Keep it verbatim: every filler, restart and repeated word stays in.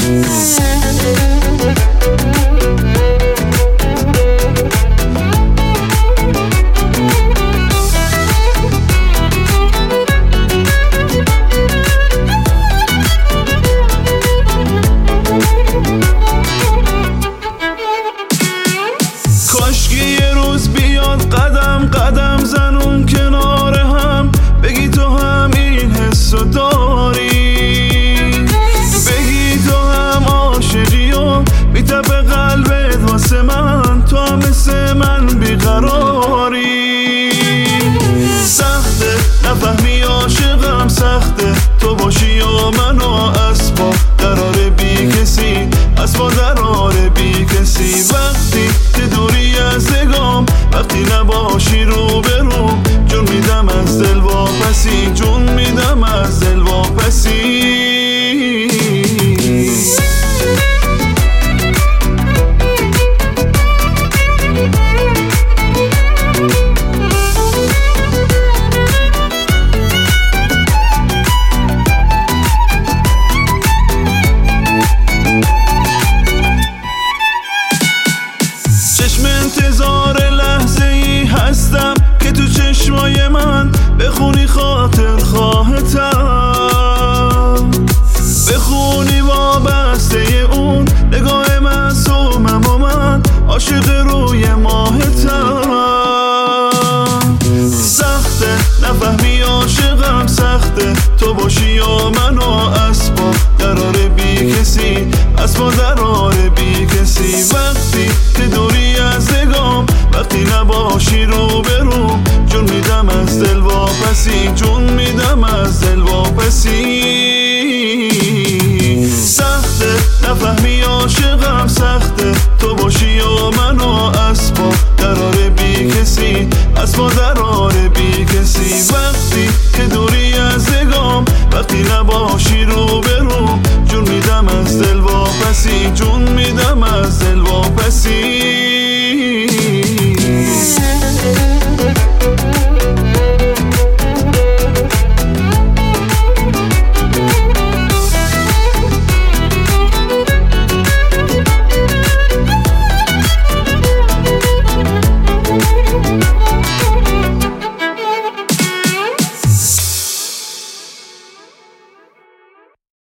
قدم قدم زنون کنار هم، بگی تو هم این حسو داری، بگی تو هم عاشقی و میتپه قلبت واسه من، تو هم مثل من بیقراری. سخته نفهمی عاشقم، سخته تو باشی و منو اسبا قرار بی کسی، اسبا قرار بی کسی. وقتی که دوری از نگام، وقتی نباشی رو به رو، جون میدم از دل واپسی، جون میدم از دل واپسی. چشم انتظار لحظه ای هستم که تو چشمای من بخونی خاطر خواهتم، بخونی وابسته اون نگاه معصومم و من عاشق روی ماهتم. سخته نفهمی عاشقم، سخته تو باشی و منو